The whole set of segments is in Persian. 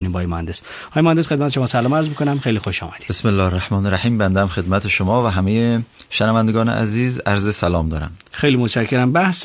کردیم با مهندس. آقای مهندس خدمت شما سلام عرض می‌کنم، خیلی خوش آمدید. بسم الله الرحمن الرحیم. بنده هم خدمت شما و همه شنوندگان عزیز عرض سلام دارم. خیلی متشکرم. بحث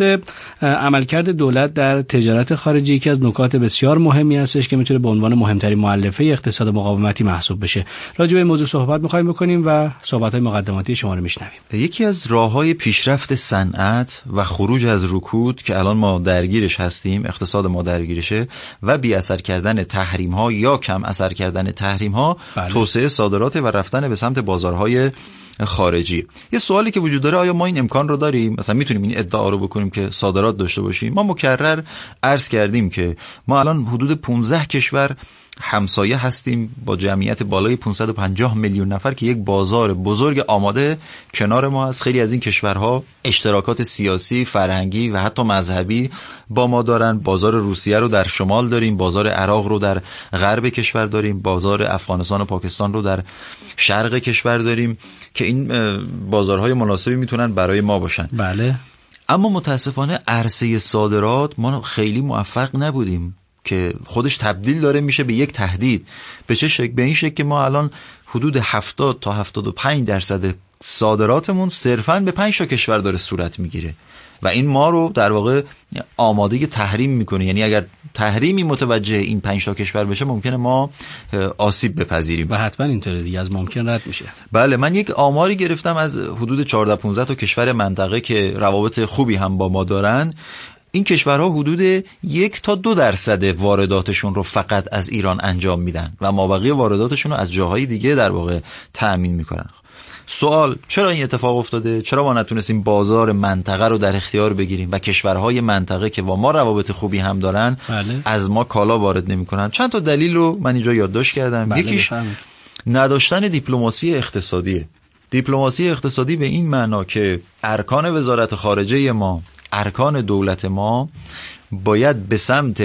عملکرد دولت در تجارت خارجی یکی از نکات بسیار مهمی هستش که میتونه به عنوان مهمترین مؤلفه اقتصاد مقاومتی محسوب بشه. راجع به این موضوع صحبت می‌خوایم بکنیم و صحبت‌های مقدماتی شما رو میشنویم. یکی از راه‌های پیشرفت صنعت و خروج از رکود که الان ما درگیرش هستیم، اقتصاد ما درگیرشه، و بی اثر کردن تحریم‌ها یا کم اثر کردن تحریم‌ها، توسعه صادرات و رفتن به سمت بازارهای خارجی. یه سوالی که وجود داره، آیا ما این امکان رو داریم؟ مثلا میتونیم این ادعا رو بکنیم که صادرات داشته باشیم؟ ما مکرر عرض کردیم که ما الان حدود 15 کشور همسایه هستیم با جمعیت بالای 550 میلیون نفر که یک بازار بزرگ آماده کنار ما هست. خیلی از این کشورها اشتراکات سیاسی، فرهنگی و حتی مذهبی با ما دارن. بازار روسیه رو در شمال داریم، بازار عراق رو در غرب کشور داریم، بازار افغانستان و پاکستان رو در شرق کشور داریم که این بازارهای مناسبی میتونن برای ما باشن. بله. اما متاسفانه عرصه صادرات ما خیلی موفق نبودیم که خودش تبدیل داره میشه به یک تهدید. به چه شکل؟ به این شکل که ما الان حدود 70 تا 75% صادراتمون صرفاً به 5 تا کشور داره صورت میگیره و این ما رو در واقع آماده تحریم میکنه. یعنی اگر تحریمی متوجه این 5 تا کشور بشه ممکنه ما آسیب بپذیریم و حتما اینطوره دیگه، از ممکن رد میشه. بله، من یک آماری گرفتم از حدود 14-15 تا کشور منطقه که روابط خوبی هم با ما دارن. این کشورها حدود 1 تا 2% وارداتشون رو فقط از ایران انجام میدن و مابقی وارداتشون رو از جاهای دیگه در واقع تأمین میکنن. سوال، چرا این اتفاق افتاده؟ چرا ما نتونستیم بازار منطقه رو در اختیار بگیریم و کشورهای منطقه که با ما روابط خوبی هم دارن از ما کالا وارد نمیکنن؟ چند تا دلیل رو من اینجا یادداشت کردم. یکیش نداشتن دیپلماسی اقتصادیه. دیپلماسی اقتصادی به این معنا که ارکان وزارت خارجه ما، ارکان دولت ما باید به سمت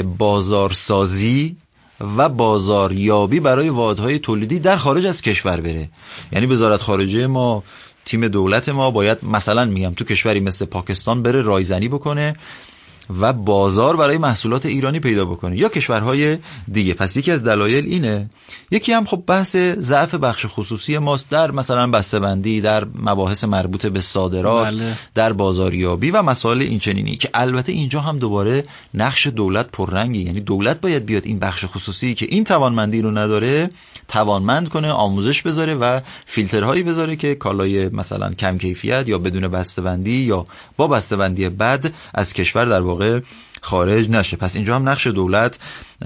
بازارسازی و بازاریابی برای واحدهای تولیدی در خارج از کشور بره. یعنی وزارت خارجه ما، تیم دولت ما باید مثلا میگم تو کشوری مثل پاکستان بره رایزنی بکنه و بازار برای محصولات ایرانی پیدا بکنه یا کشورهای دیگه. پس یکی از دلایل اینه. یکی هم خب بحث ضعف بخش خصوصی ماست در مثلا بسته‌بندی، در مباحث مربوط به صادرات، در بازاریابی و مسائل اینچنینی که البته اینجا هم دوباره نقش دولت پررنگی. یعنی دولت باید بیاد این بخش خصوصی که این توانمندی رو نداره توانمند کنه، آموزش بذاره و فیلترهایی بذاره که کالای مثلا کم کیفیت یا بدون بسته‌بندی یا با بسته‌بندی بد از کشور در واقع خارج نشه. پس اینجا هم نقش دولت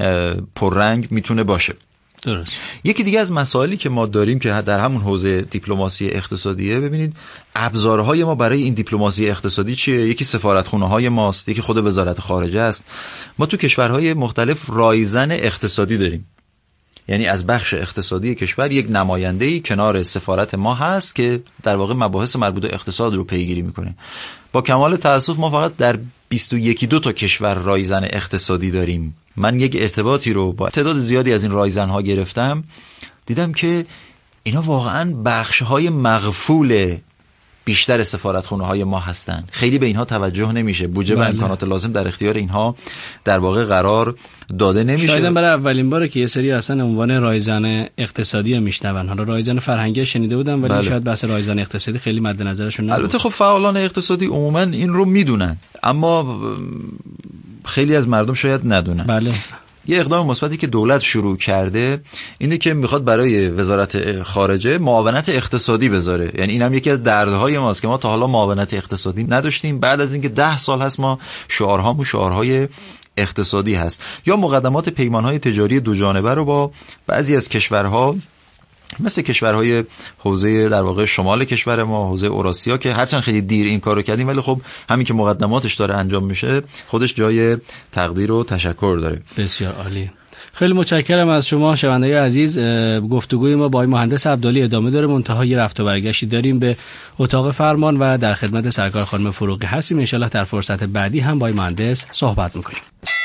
پررنگ میتونه باشه. درست. یکی دیگه از مسائلی که ما داریم که در همون حوزه دیپلماسی اقتصادیه، ببینید ابزارهای ما برای این دیپلماسی اقتصادی چیه؟ یکی سفارتخونه‌های ماست، یکی خود وزارت خارجه است. ما تو کشورهای مختلف رایزن اقتصادی داریم. یعنی از بخش اقتصادی کشور یک نماینده‌ای کنار سفارت ما هست که در واقع مباحث مربوط به اقتصاد رو پیگیری میکنه. با کمال تأسف ما فقط در 21 تا کشور رایزن اقتصادی داریم. من یک ارتباطی رو با تعداد زیادی از این رایزن‌ها گرفتم، دیدم که اینا واقعاً بخش‌های مغفول بیشتر سفارتخونه‌های ما هستن. خیلی به اینها توجه نمیشه. بودجه و امکانات لازم در اختیار اینها در واقع قرار داده نمیشه. شاید برای اولین باره که یه سری اصلا عنوان رایزن اقتصادی میشنون. حالا رایزن فرهنگی شنیده بودم ولی شاید بحث رایزن اقتصادی خیلی مد نظرشون نبود. البته خب فعالان اقتصادی عموما این رو میدونن اما خیلی از مردم شاید ندونن. بله. یه اقدام مثبتی که دولت شروع کرده اینه که میخواد برای وزارت خارجه معاونت اقتصادی بذاره. یعنی اینم یکی از دردهای ماست که ما تا حالا معاونت اقتصادی نداشتیم. بعد از اینکه 10 سال هست ما شعارهامون شعارهای اقتصادی هست. یا مقدمات پیمانهای تجاری دو جانبه رو با بعضی از کشورها مثل کشورهای حوزه در واقع شمال کشور ما، حوزه اوراسیا، که هرچند خیلی دیر این کارو کردیم ولی خب همین که مقدماتش داره انجام میشه خودش جای تقدیر و تشکر داره. بسیار عالی. خیلی متشکرم از شما شنوندگان عزیز. گفتگوی ما با آقای مهندس عبدالی ادامه داره. منتها یه رفت و برگشتی داریم به اتاق فرمان و در خدمت سرکار خانم فروغی هستیم. ان شاءالله در فرصت بعدی هم با آقای مهندس صحبت می‌کنیم.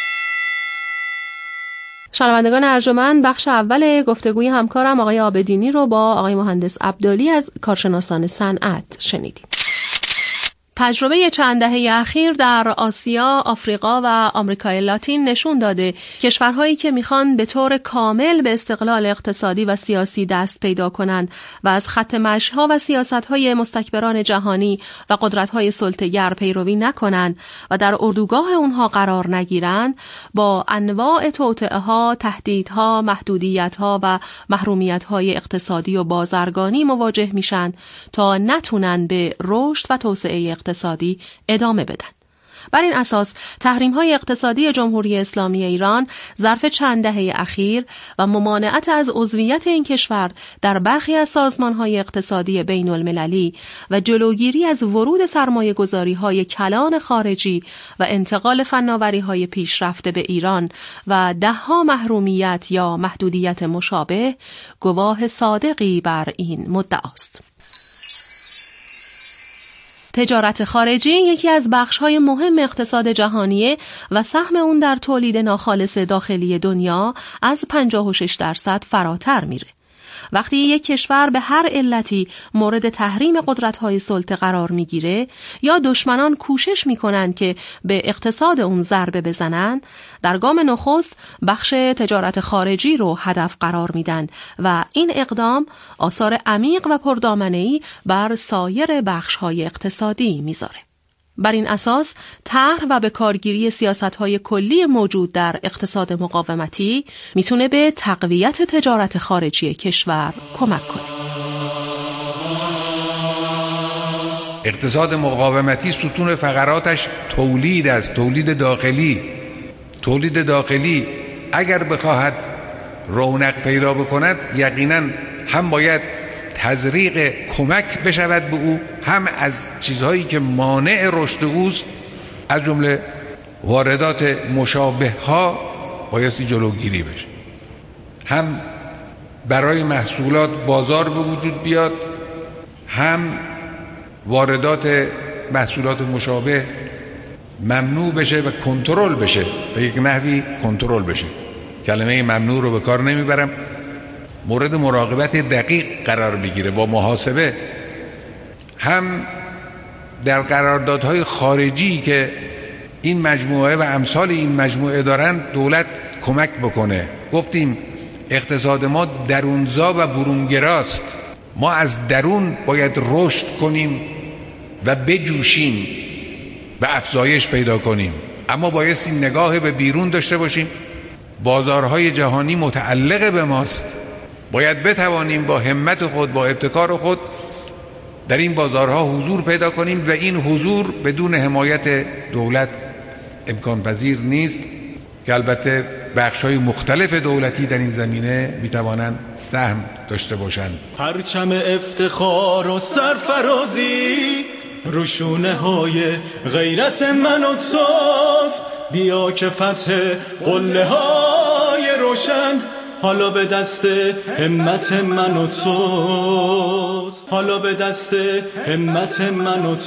شنوندگان ارجمند، بخش اول گفتگوی همکارم آقای عابدینی رو با آقای مهندس عبدالی از کارشناسان صنعت شنیدیم. تجربه چند دهه اخیر در آسیا، آفریقا و آمریکای لاتین نشون داده کشورهایی که میخوان به طور کامل به استقلال اقتصادی و سیاسی دست پیدا کنند و از خط مشی‌ها و سیاست‌های مستکبران جهانی و قدرت‌های سلطه‌گر پیروی نکنند و در اردوگاه اونها قرار نگیرند، با انواع توطئه‌ها، تهدیدها، محدودیت‌ها و محرومیت‌های اقتصادی و بازرگانی مواجه میشن تا نتونن به رشد و توسعه اقتصادی ادامه بدن. بر این اساس تحریم‌های اقتصادی جمهوری اسلامی ایران ظرف چند دهه اخیر و ممانعت از عضویت این کشور در برخی از سازمان‌های اقتصادی بین‌المللی و جلوگیری از ورود سرمایه‌گذاری‌های کلان خارجی و انتقال فناوری‌های پیشرفته به ایران و ده‌ها محرومیت یا محدودیت مشابه گواه صادقی بر این مدعاست. تجارت خارجی یکی از بخش‌های مهم اقتصاد جهانیه و سهم اون در تولید ناخالص داخلی دنیا از 56% فراتر میره. وقتی یک کشور به هر علتی مورد تحریم قدرت‌های سلطه قرار میگیره یا دشمنان کوشش میکنن که به اقتصاد اون ضربه بزنن، در گام نخست بخش تجارت خارجی رو هدف قرار میدن و این اقدام آثار عمیق و پردامنه‌ای بر سایر بخش‌های اقتصادی میذاره. بر این اساس طرح و به کارگیری سیاست‌های کلی موجود در اقتصاد مقاومتی میتونه به تقویت تجارت خارجی کشور کمک کنه. اقتصاد مقاومتی ستون فقراتش تولید است، تولید داخلی اگر بخواهد رونق پیدا بکند یقینا هم باید تزریق کمک بشود به او، هم از چیزهایی که مانع رشد اوست از جمله واردات مشابه ها بایستی جلوگیری بشه، هم برای محصولات بازار به وجود بیاد، هم واردات محصولات مشابه ممنوع بشه و کنترل بشه، به یک نحوی کنترل بشه. کلمه ممنوع رو به کار نمیبرم، مورد مراقبت دقیق قرار بگیره با محاسبه. هم در قراردادهای خارجی که این مجموعه و امثال این مجموعه دارن دولت کمک بکنه. گفتیم اقتصاد ما درونزا و برونگراست، ما از درون باید رشد کنیم و بجوشیم و افزایش پیدا کنیم، اما بایستی نگاه به بیرون داشته باشیم. بازارهای جهانی متعلق به ماست، باید بتوانیم با همت خود، با ابتکار خود در این بازارها حضور پیدا کنیم و این حضور بدون حمایت دولت امکان پذیر نیست که البته بخش‌های مختلف دولتی در این زمینه میتوانند سهم داشته باشند. پرچم افتخار و سرفرازی روشونه های غیرت من و توست، بیا که فتح قله های روشن حالا به دست همت من و توست، حالا به دست همت من و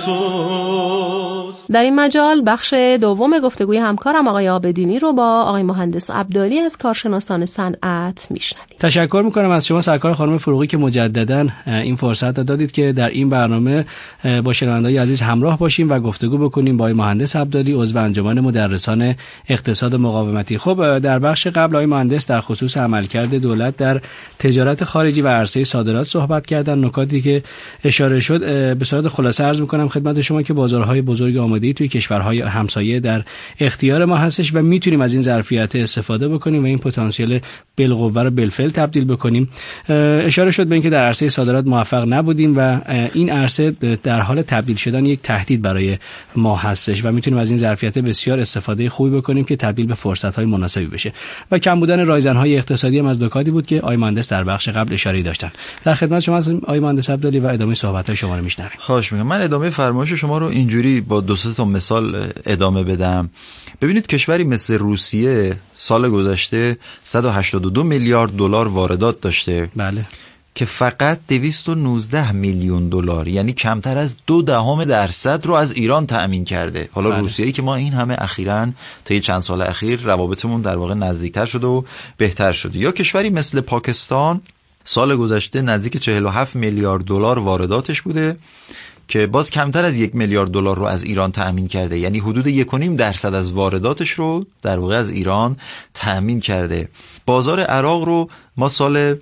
توست. در این مجال بخش دوم گفتگوی همکارم آقای عابدینی رو با آقای مهندس عبدالی از کارشناسان صنعت میشنویم. تشکر میکنم از شما سرکار خانم فروغی که مجدداً این فرصت رو دادید که در این برنامه با شنوندگان عزیز همراه باشیم و گفتگو بکنیم با آقای مهندس عبدالی عضو انجمن مدرسان اقتصاد مقاومتی. خب در بخش قبل آقای مهندس در خصوص عملکرد دولت در تجارت خارجی و عرصه صادرات صحبت کردن. نکاتی که اشاره شد به صورت خلاصه عرض میکنم خدمت شما که بازارهای بزرگ آماده‌ای توی کشورهای همسایه در اختیار ما هستش و میتونیم از این ظرفیت استفاده بکنیم و این پتانسیل بالقوه رو بالفعل تبدیل بکنیم. اشاره شد به اینکه در عرصه صادرات موفق نبودیم و این عرصه در حال تبدیل شدن یک تهدید برای ما هستش و میتونیم از این ظرفیت بسیار استفاده خوبی بکنیم که تبدیل به فرصت‌های مناسبی بشه. و کم بودن رایزن‌های اقتصادی هم از نکاتی بود که آقای مهندس در بخش قبل اشاره داشتن. در خدمت شما هستم آقای مهندس عبدالی و ادامه صحبت‌های شما رو میشنویم. خواهش می‌کنم. من ادامه فرمایش شما رو اینجوری با دو سه تا مثال ادامه بدم. ببینید کشوری مثل روسیه سال گذشته 182 میلیارد دلار واردات داشته. بله. که فقط 219 میلیون دلار یعنی کمتر از 0.2% رو از ایران تأمین کرده. حالا روسیه‌ای که ما این همه اخیراً طی چند سال اخیر روابطمون در واقع نزدیکتر شده و بهتر شده. یا کشوری مثل پاکستان سال گذشته نزدیک 47 میلیارد دلار وارداتش بوده که باز کمتر از 1 میلیارد دلار رو از ایران تأمین کرده، یعنی حدود 1.5% از وارداتش رو در واقع از ایران تأمین کرده. بازار عراق رو ما سال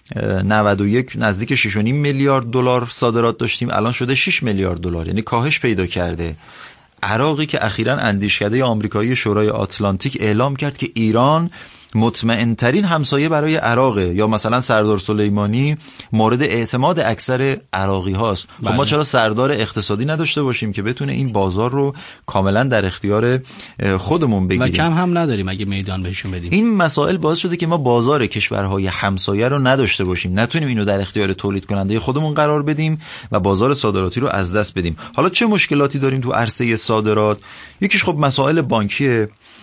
91 نزدیک 6.5 میلیارد دلار صادرات داشتیم، الان شده 6 میلیارد دلار، یعنی کاهش پیدا کرده. عراقی که اخیراً اندیشکده آمریکایی شورای آتلانتیک اعلام کرد که ایران مطمئن ترین همسایه برای عراقه، یا مثلا سردار سلیمانی مورد اعتماد اکثر عراقی هاست. خب ما چرا سردار اقتصادی نداشته باشیم که بتونه این بازار رو کاملا در اختیار خودمون بگیریم و کم هم نداریم اگه میدان بهشون بدیم. این مسائل باعث شده که ما بازار کشورهای همسایه رو نداشته باشیم، نتونیم اینو در اختیار تولید کننده خودمون قرار بدیم و بازار صادراتی رو از دست بدیم. حالا چه مشکلاتی داریم تو عرصه صادرات؟ یکیش خب مسائل بانکیه.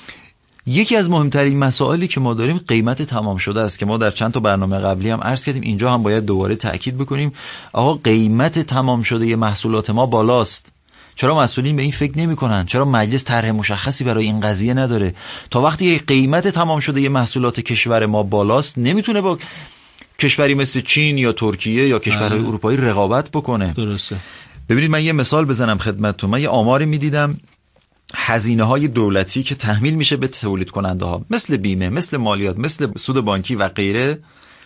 یکی از مهمترین مسائلی که ما داریم قیمت تمام شده است که ما در چند تا برنامه قبلی هم عرض کردیم، اینجا هم باید دوباره تأکید بکنیم. آقا قیمت تمام شده ی محصولات ما بالاست. چرا مسئولین به این فکر نمی‌کنن؟ چرا مجلس طرح مشخصی برای این قضیه نداره؟ تا وقتی قیمت تمام شده ی محصولات کشور ما بالاست، نمیتونه با کشوری مثل چین یا ترکیه یا کشورهای اروپایی رقابت بکنه. درسته. ببینید من یه مثال بزنم خدمتتون. من یه آماری می‌دیدم، هزینه‌های دولتی که تحمیل میشه به تولید کننده ها، مثل بیمه، مثل مالیات، مثل سود بانکی و غیره،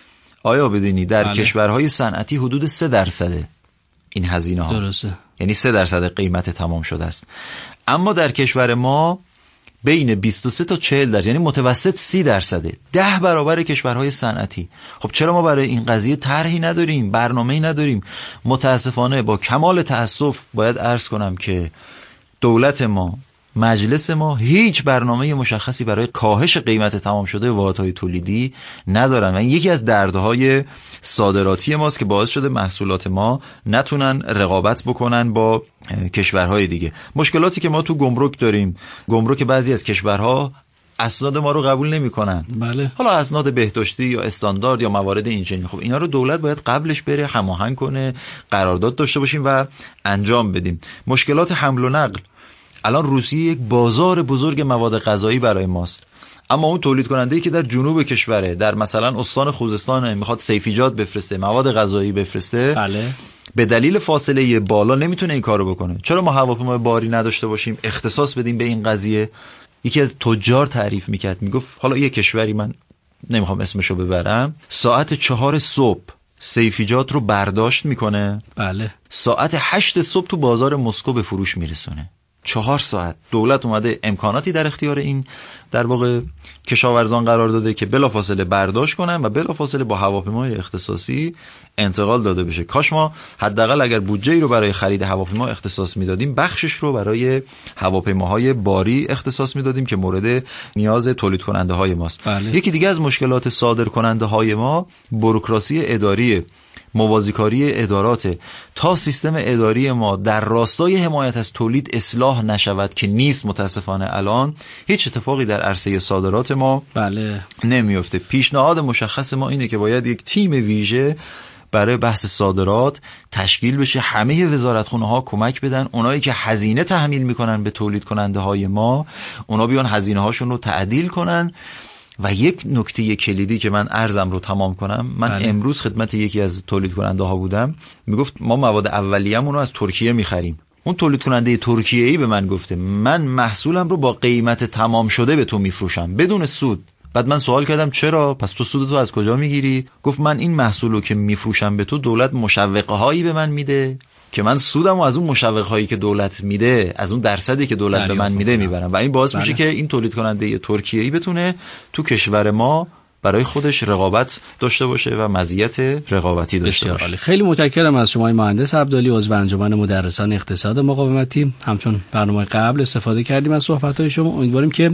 آیا بدونی در کشورهای صنعتی حدود 3% این هزینه ها. درسته. یعنی 3% قیمت تمام شده است. اما در کشور ما بین 23 تا 40%، یعنی متوسط 30%، 10 برابر کشورهای صنعتی. خب چرا ما برای این قضیه طرحی نداریم، برنامه‌ای نداریم؟ متاسفانه با کمال تأسف باید عرض کنم که دولت ما، مجلس ما هیچ برنامه مشخصی برای کاهش قیمت تمام شده واحدهای تولیدی ندارن و این یکی از دردهای صادراتی ماست که باعث شده محصولات ما نتونن رقابت بکنن با کشورهای دیگه. مشکلاتی که ما تو گمرک داریم، گمرک بعضی از کشورها اسناد ما رو قبول نمی‌کنن. بله. حالا اسناد بهداشتی یا استاندارد یا موارد اینچنین، خب اینا رو دولت باید قبلش بره هماهنگ کنه، قرارداد داشته باشیم و انجام بدیم. مشکلات حمل و نقل، الان روسیه یک بازار بزرگ مواد غذایی برای ماست، اما اون تولید کننده‌ای که در جنوب کشوره، در مثلا استان خوزستان، میخواد سیفیجات بفرسته، مواد غذایی بفرسته، بله، به دلیل فاصله بالا نمیتونه این کارو بکنه. چرا ما هواپیمای باری نداشته باشیم، اختصاص بدیم به این قضیه؟ یکی از تجار تعریف میکرد، میگفت حالا یه کشوری، من نمیخوام اسمشو ببرم، ساعت 4 صبح سیفیجات رو برداشت میکنه، بله، ساعت 8 صبح تو بازار مسکو به فروش میرسونه. 4 ساعت. دولت اومده امکاناتی در اختیار این در واقع کشاورزان قرار داده که بلافاصله برداشت کنن و بلافاصله با هواپیمای اختصاصی انتقال داده بشه. کاش ما حداقل اگر بودجه‌ای رو برای خرید هواپیما اختصاص میدادیم، بخشش رو برای هواپیماهای باری اختصاص میدادیم که مورد نیاز تولید کننده های ماست. بله. یکی دیگه از مشکلات صادر کننده های ما بوروکراسی اداری، موازیکاری ادارات. تا سیستم اداری ما در راستای حمایت از تولید اصلاح نشود که نیست، متاسفانه الان هیچ اتفاقی در عرصه صادرات ما بله نمیفته. پیشنهاد مشخص ما اینه که باید یک تیم ویژه برای بحث صادرات تشکیل بشه، همه وزارتخونه ها کمک بدن، اونایی که هزینه تحمیل میکنن به تولید کننده های ما، اونا بیان هزینه هاشون رو تعدیل کنن. و یک نکته کلیدی که من عرضم رو تمام کنم، من امروز خدمت یکی از تولید کننده ها بودم، میگفت ما مواد اولیه‌مون رو از ترکیه میخریم. اون تولید کننده ترکیه‌ای به من گفته من محصولم رو با قیمت تمام شده به تو میفروشم بدون سود. بعد من سوال کردم چرا؟ پس تو سود تو از کجا میگیری؟ گفت من این محصول رو که میفروشم به تو، دولت مشوقه هایی به من میده که من سودمو از اون مشوقه هایی که دولت میده، از اون درصدی که دولت به من میده میبرم و این باعث میشه که این تولید کننده ترکیه‌ای بتونه تو کشور ما برای خودش رقابت داشته باشه و مزیت رقابتی داشته باشه. خیلی متشکرم از شما مهندس عبدالی، عضو انجمن مدرسان اقتصاد مقاومتی. همچون برنامه قبل استفاده کردیم از صحبت‌های شما. امیدواریم که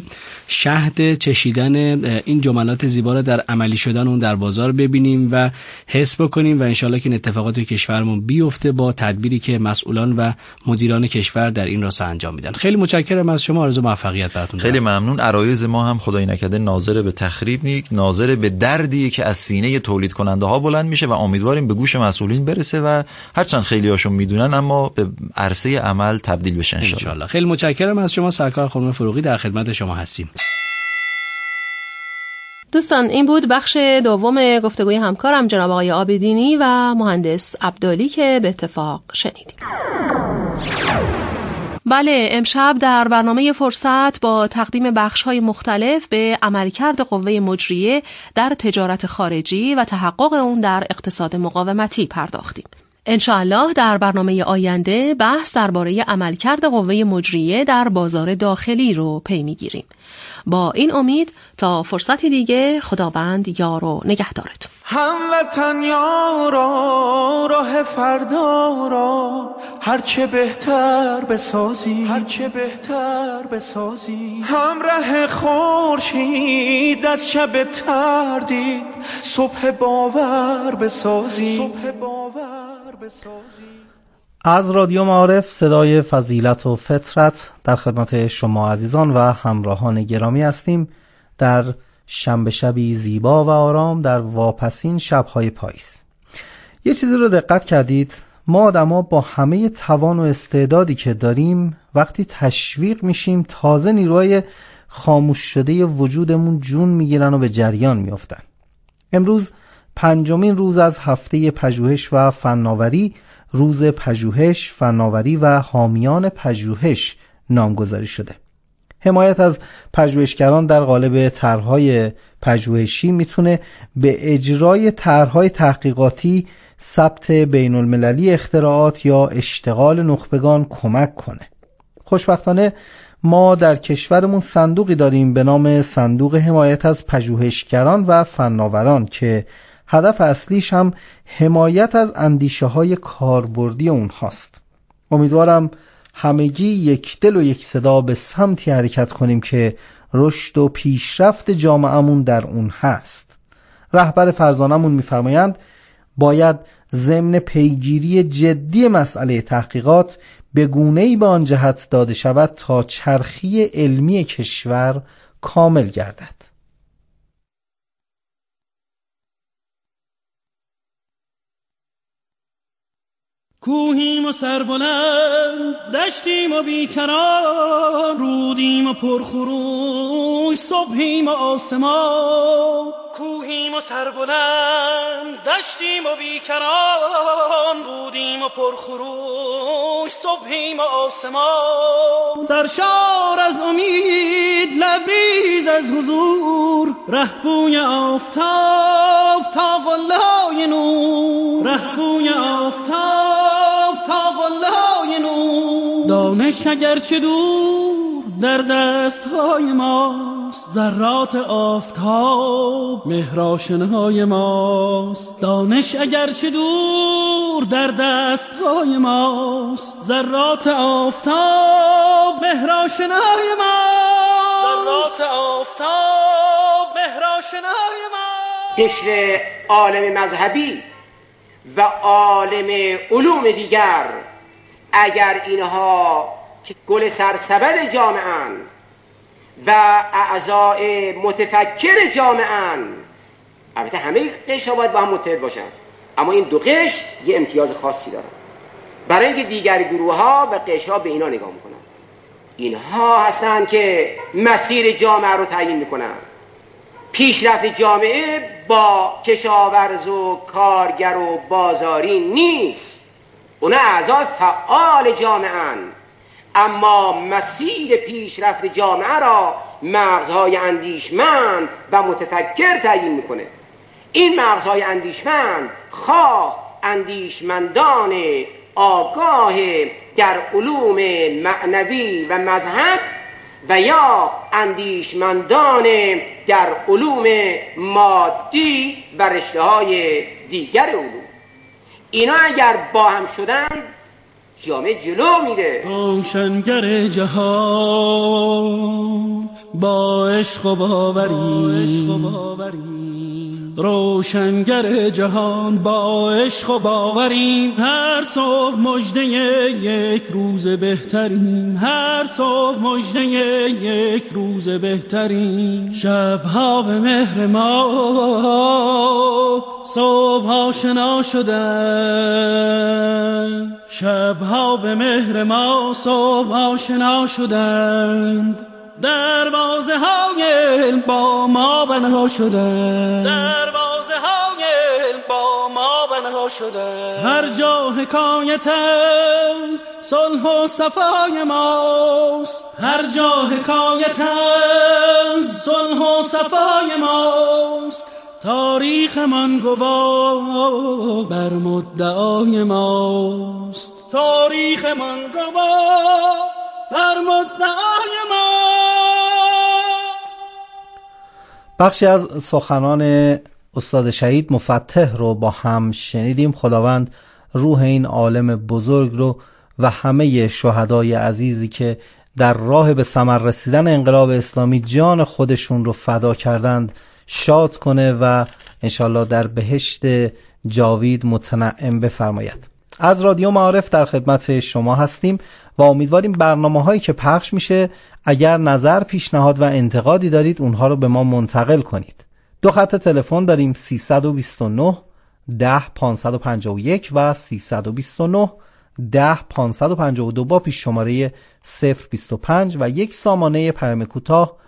شهد چشیدن این جملات زیبا را در عملی شدن اون در بازار ببینیم و حس بکنیم و انشالله که این اتفاقات توی کشورمون بیفته با تدبیری که مسئولان و مدیران کشور در این راستا انجام میدن. خیلی متشکرم از شما، آرزو موفقیت براتون. خیلی ممنون. عرایض ما هم خدای نکرده ناظر به تخریب نیست، ناظر به دردی که از سینه تولید کننده ها بلند میشه و امیدواریم به گوش مسئولین برسه و هرچند خیلی هاشون میدونن اما به عرصه عمل تبدیل بشه ان شاء الله. خیلی متشکرم از شما سرکار خانم فروغی، در خدمت شما هستیم. دوستان این بود بخش دوم گفتگوی همکارم جناب آقای عابدینی و مهندس عبدالی که به اتفاق شنیدیم. بله، امشب در برنامه فرصت با تقدیم بخش‌های مختلف به عملکرد قوه مجریه در تجارت خارجی و تحقق اون در اقتصاد مقاومتی پرداختیم. انشاءالله در برنامه آینده بحث درباره عملکرد قوه مجریه در بازار داخلی رو پی می‌گیریم. با این امید تا فرصتی دیگه، خداوند یار و نگهدارتون. هموطن یارا، راه فردا را هرچه بهتر بسازی، هرچه بهتر بسازی. همراه خورشید از شب تردید صبح باور بسازی، صبح باور بسازی. از رادیو معارف صدای فضیلت و فطرت در خدمت شما عزیزان و همراهان گرامی هستیم در شنبه شبی زیبا و آرام در واپسین شب‌های پاییز. یه چیزی رو دقت کردید؟ ما آدما با همه توان و استعدادی که داریم وقتی تشویق میشیم تازه نیروهای خاموش شده وجودمون جون میگیرن و به جریان میافتن. امروز 5مین روز از هفته پژوهش و فناوری، روز پژوهش، فناوری و حامیان پژوهش نامگذاری شده. حمایت از پژوهشگران در قالب طرح‌های پژوهشی میتونه به اجرای طرح‌های تحقیقاتی، ثبت بین‌المللی اختراعات یا اشتغال نخبگان کمک کنه. خوشبختانه ما در کشورمون صندوقی داریم به نام صندوق حمایت از پژوهشگران و فناوران که هدف اصلیش هم حمایت از اندیشه‌های کاربردی اونهاست. امیدوارم همگی یک دل و یک صدا به سمتی حرکت کنیم که رشد و پیشرفت جامعه‌مون در اون هست. رهبر فرزانمون می‌فرمایند باید ضمن پیگیری جدی مسئله تحقیقات به گونه‌ای به آن جهت داده شود تا چرخی علمی کشور کامل گردد. کوهیم و سربلند، دشتیم و بیکران، رودیم و پرخروش، صبحیم و آسمان. کوهیم و سربلند، دشتیم و بیکران، رودیم و پرخروش، صبحیم و آسمان. سرشار از امید، لبریز از حضور، رهبوی آفتاب تا قله‌های نور، رهبوی آفتاب تا قله‌های نور. دانش اگرچه دور در دستهای ماست، ذرات آفتاب مهرآشنای ماست. دانش اگرچه دور در دستهای ماست، ذرات آفتاب مهرآشنای ماست. ذرات آفتاب مهرآشنای ماست. قشر عالم مذهبی و عالم علوم دیگر اگر اینها که گل سرسبد جامعه‌اند و اعضای متفکر جامعه‌اند، البته همه قشرها باید با هم متحد باشن، اما این دو قشر یه امتیاز خاصی دارن، برای اینکه دیگر گروه‌ها و قشرها به اینا نگاه میکنن. اینها هستن که مسیر جامعه رو تعیین میکنن. پیشرفت جامعه با کشاورز و کارگر و بازاری نیست، اونا اعضای فعال جامعه‌اند، اما مسیر پیشرفت جامعه را مغزهای اندیشمند و متفکر تعیین میکنه. این مغزهای اندیشمند خواه اندیشمندان آگاه در علوم معنوی و مذهب و یا اندیشمندان در علوم مادی و رشته‌های دیگر علوم، اینا اگر با هم شدن جامعه جلو میره. روشنگر جهان با عشق و باوری، روشنگر جهان با عشق و باوریم. هر صبح مژده یک روز بهترین، هر صبح مژده یک روز بهترین. شبها به مهر ما صبح آشنا شدند، شبها به مهر ما صبح آشنا شدند. دروازه های علم با ما بنا شدند، دروازه های علم با ما بنا شدند. هر جا حکایت از صلح و صفای ماست. هر جا حکایت از صلح و صفای ماست. تاریخ من گواه بر مدعای ماست. تاریخ من گواه بر مدعای ماست. بخشی از سخنان استاد شهید مفتح رو با هم شنیدیم. خداوند روح این عالم بزرگ رو و همه شهدای عزیزی که در راه به ثمر رسیدن انقلاب اسلامی جان خودشون رو فدا کردند شاد کنه و انشالله در بهشت جاوید متنعم بفرماید. از رادیو معارف در خدمت شما هستیم و امیدواریم برنامه هایی که پخش میشه اگر نظر، پیشنهاد و انتقادی دارید اونها رو به ما منتقل کنید. 2 خط تلفن داریم 329 10 551 و 329 10 552 با پیش شماره 025 و 1 سامانه پیام کوتاه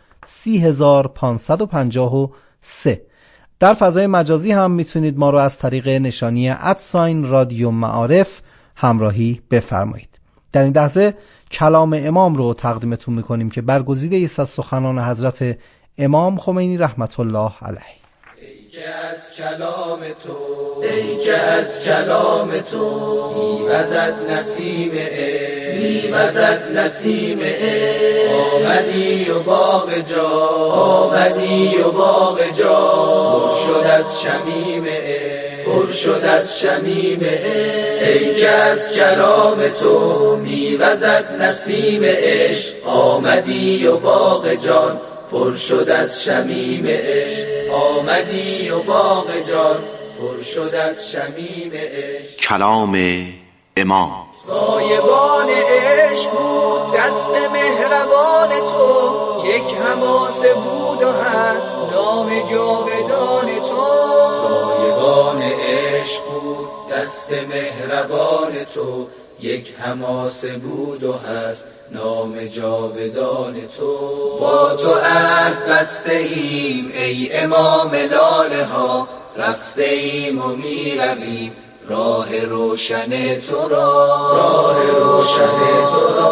30553. در فضای مجازی هم میتونید ما رو از طریق نشانی @رادیو معارف همراهی بفرمایید. در این لحظه کلام امام رو تقدیمتون میکنیم که برگزیده است از سخنان حضرت امام خمینی رحمت الله علیه. ای که از کلام تو، ای که از کلام تو میوزد نسیم عشق، میوزد نسیم عشق. آمدی و باغ جا، آمدی و باغ جا پر شد از شمیم عشق، پر شد از شمیم عشق. ای که از کلام تو میوزد نسیم عشق. آمدی و باغ جان پر شد از شمیم عشق. آمدی و باغ جان پر شد از شمیم عشق. کلام امام. سایبان عشق بود دست مهربان تو، یک حماسه بود و هست نام جاودان تو. سایبان عشق بود دست مهربان تو، یک حماسه بود و هست نام جاودان تو. با تو عهد بسته ایم ای امام لاله ها، رفته ایم و می رویم راه روشن تو را، راه روشن تو را.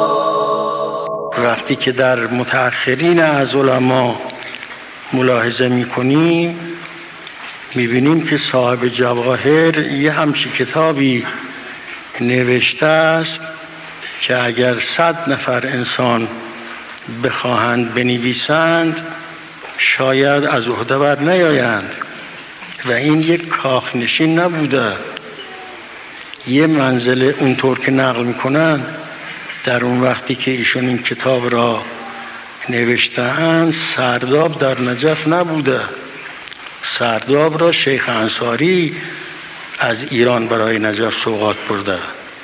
وقتی که در متأخرین از علما ملاحظه می‌کنیم می‌بینیم که صاحب جواهر یه همچین کتابی نوشته است که اگر 100 نفر انسان بخواهند بنویسند شاید از عهده بر نیایند و این یک کاخنشین نبوده. یه منزل اونطور که نقل میکنند در اون وقتی که ایشون این کتاب را نوشته‌اند سرداب در نجف نبوده. سرداب را شیخ انصاری از ایران برای نجف سوغات برده.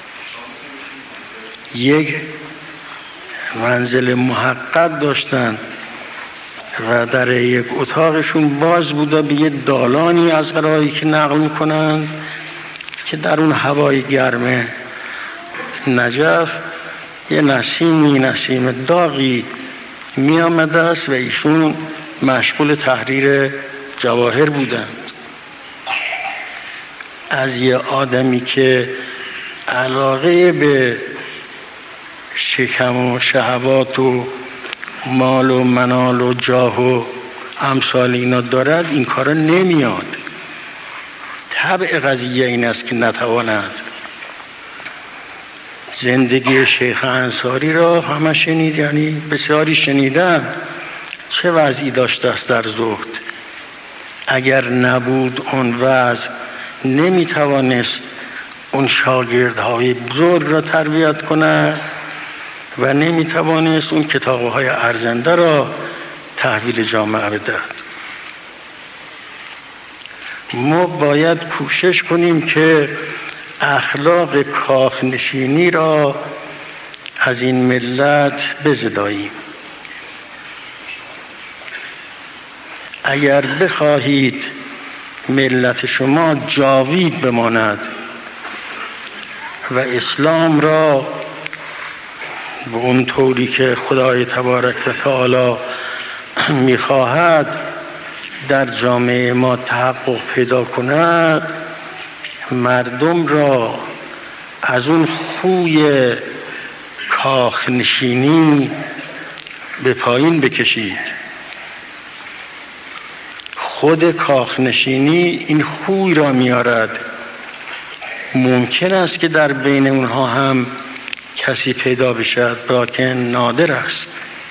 یک منزل محقق داشتن و در یک اتاقشون باز بوده به یه دالانی از قرایی که نقل میکنن که در اون هوای گرم نجف یه نسیم داغی می آمده است و ایشون مشغول تحریر جواهر بودن. از یه آدمی که علاقه به شکم و شهوات و مال و منال و جاه و امثال اینا دارد این کارا نمیاد. طبع قضیه این است که نتواند. زندگی شیخ انصاری را همه شنید، یعنی بسیاری شنیدن چه وضعی داشته است در زهد. اگر نبود اون وضع نمیتوانست اون شاگردهای بزرگ را تربیت کنه و نمیتوانست اون کتابهای ارزنده را تحویل جامعه بدهد. ما باید کوشش کنیم که اخلاق کاخنشینی را از این ملت بزداییم. اگر بخواهید ملت شما جاوید بماند و اسلام را به اون طوری که خدای تبارک و تعالی میخواهد در جامعه ما تحقق پیدا کند، مردم را از اون خوی کاخنشینی به پایین بکشید. خود کاخنشینی این خوی را میارد. ممکن است که در بین اونها هم کسی پیدا بشد، لکن نادر است.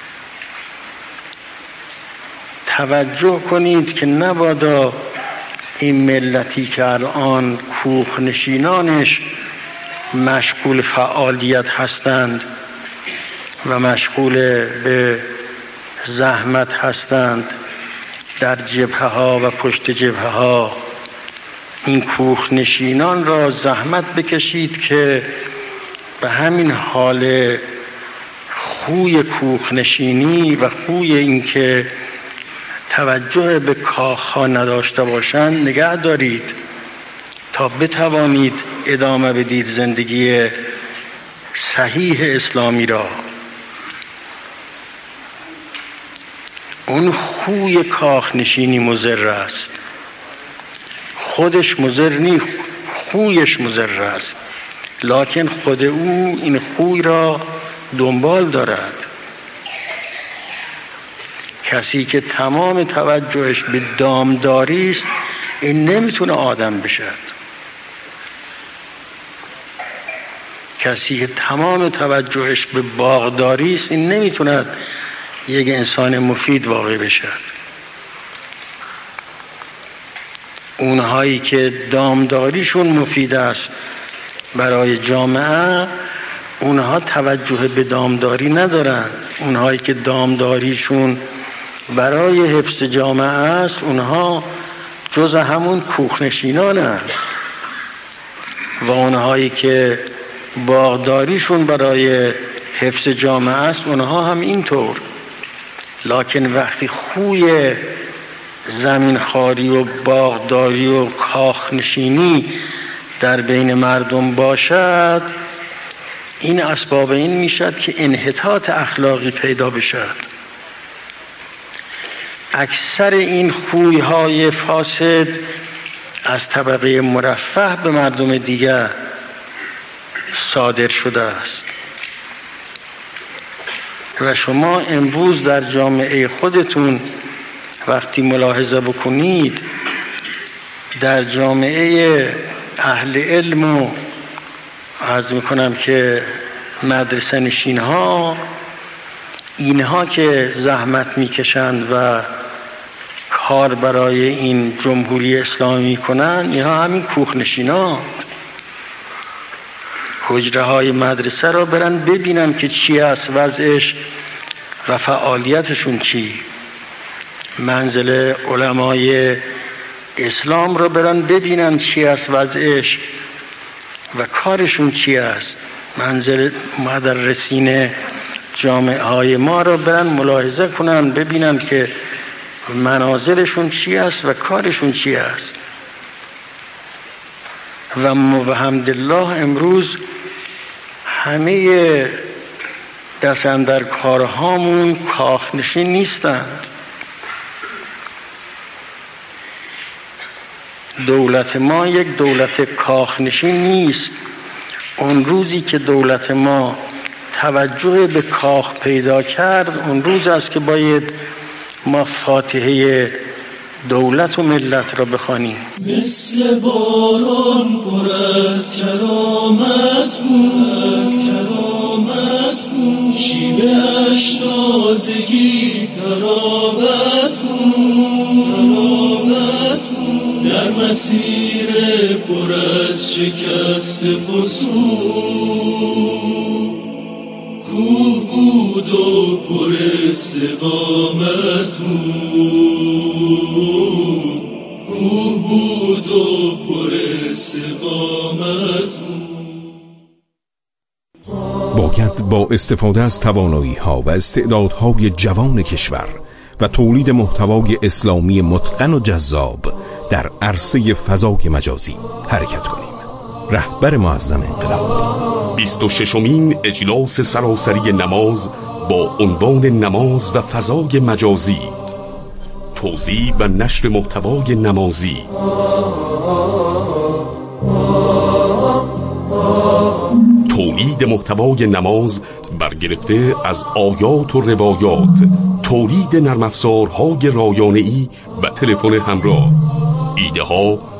توجه کنید که نبادا این ملتی که الان کوخنشینانش مشغول فعالیت هستند و مشغول به زحمت هستند در جبهه ها و پشت جبهه ها، این کوخنشینان را زحمت بکشید که به همین حال خوی کوخنشینی و خوی این که توجه به کاخها نداشته باشند نگه دارید تا بتوانید ادامه بدید زندگی صحیح اسلامی را. اون خوی کاخنشینی مضر است، خودش مضر نیست، خویش مضر است، لکن خود او این خوی را دنبال دارد. کسی که تمام توجهش به دامداری است این نمیتونه آدم بشد. کسی که تمام توجهش به باغداری است این نمیتونه یک انسان مفید واقع بشد. اونهایی که دامداریشون مفید است برای جامعه، اونها توجه به دامداری ندارن. اونهایی که دامداریشون برای حفظ جامعه است، اونها جز همون کوخنشینان است. و اونهایی که باغداریشون برای حفظ جامعه است، اونها هم اینطور. لکن وقتی خوی زمینخواری و باغداری و کاخنشینی در بین مردم باشد، این اسباب این میشد که انحطاط اخلاقی پیدا بشد. اکثر این خوی‌های فاسد از طبقه مرفه به مردم دیگر صادر شده است. و شما امروز در جامعه خودتون وقتی ملاحظه بکنید، در جامعه اهل علم و عرض میکنم که مدرسه نشین ها، اینها که زحمت میکشند و کار برای این جمهوری اسلامی میکنند، اینها همین کوخنشینان. حجره های مدرسه را برن ببینن که چی است وضعش و فعالیتشون چی. منزل علمای اسلام را برن ببینن چی است وضعش و کارشون چی است. منزل مدرسین جامعه های ما را برن ملاحظه کنن ببینن که منازلشون چی است و کارشون چی است. و بحمدالله امروز همه دستن در کارهامون کاخنشین نیستند. دولت ما یک دولت کاخنشین نیست. اون روزی که دولت ما توجه به کاخ پیدا کرد، اون روز است که باید ما فاتحه دولت و ملت را بخوانیم. مثل باران پر از کرامت بود، شیوه اش تازگی تراوت بود، در مسیر پر از شکست فسون کوه بود و پر استقامت بود، کوه بود و پر استقامت بود. باید با استفاده از توانایی‌ها و استعدادهای جوان کشور و تولید محتوای اسلامی متقن و جذاب در عرصه فضای مجازی حرکت کنیم. رهبر معظم انقلاب. 26مین اجلاس سراسری نماز با عنوان نماز و فضای مجازی، توزیع و نشر محتوای نمازی. تولید محتوای نماز برگرفته از آیات و روایات، تولید نرم افزارهای رایانه‌ای و تلفن همراه. ایده ها